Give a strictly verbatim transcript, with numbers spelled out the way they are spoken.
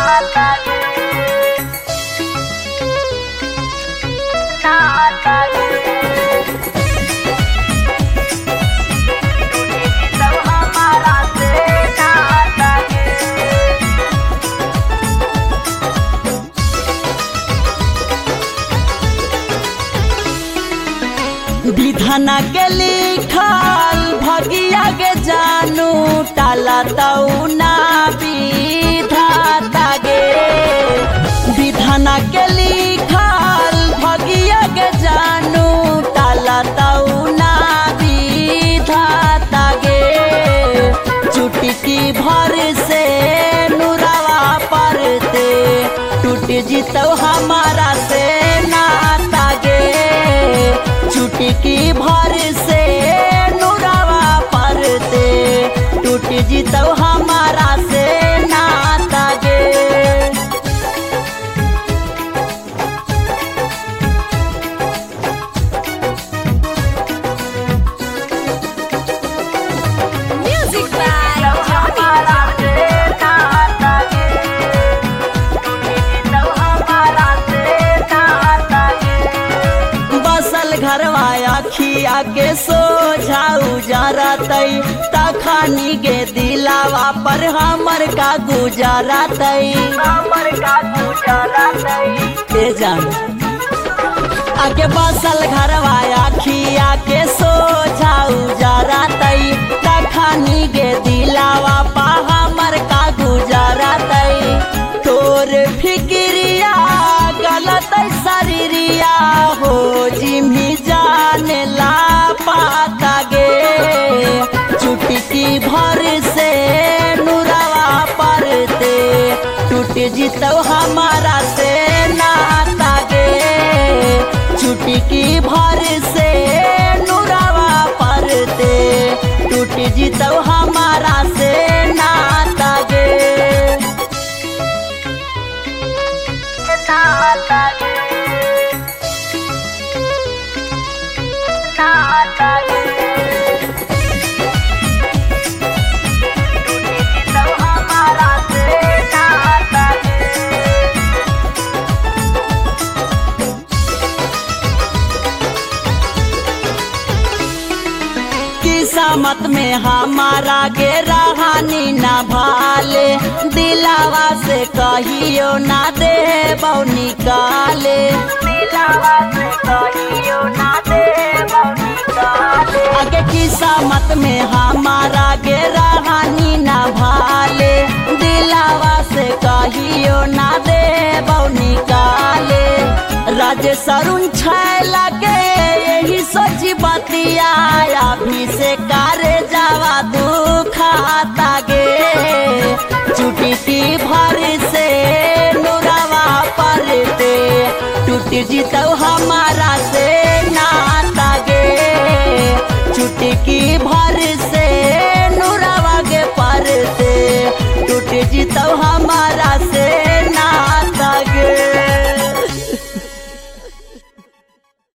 विधाना के लिखल भगिया के जानू टाला तऊ ना विधाता गे। विधाना के लिखल भगिया के जानू टाला तऊ ना विधाता गे। चुटकी भर से नुरावा परते टूट जितो हमारा से नाता गे। चुटकी भर से नुरावा परते टूट जितो हमारा से नाता गे। Music by बसल घरवा अखिया के सोझाऊ जरतई तखनी गे दिलावा पर हमर का गुजरतई हमर का गुजरतई ते जान आगे बसल घरवा अखिया के सोझाऊ जरतई तखनी गे दिलावा पा हमर का गुजरतई। तोर फिक्रिया गलत शरीरिया हो जिम्ही जाने ला पाता गे। चुटकी भर से नुरावा परते टूट जितो हमारा से नाता गे। चुटकी भर से नुरावा परते टूट जितो हमारा से नाता गे। नाता गे नाता गे जितो हमारा से नाता गे। किस्मत में हमारा के रहानी ना भाले दिलावा से कहियो ना दे बहु निकाले। दिलावा से कहियो ना दे बहु निकाले। आगे किस्मत में हमारा के रहानी ना भाले दिलावा से कहियो ना दे बहु निकाले। राजे सरुण छैला के यही सोची बतिया अभी से कारे जावा दुखाता गे। चुटकी भर से नुरावा परते टूट जितो हमारा से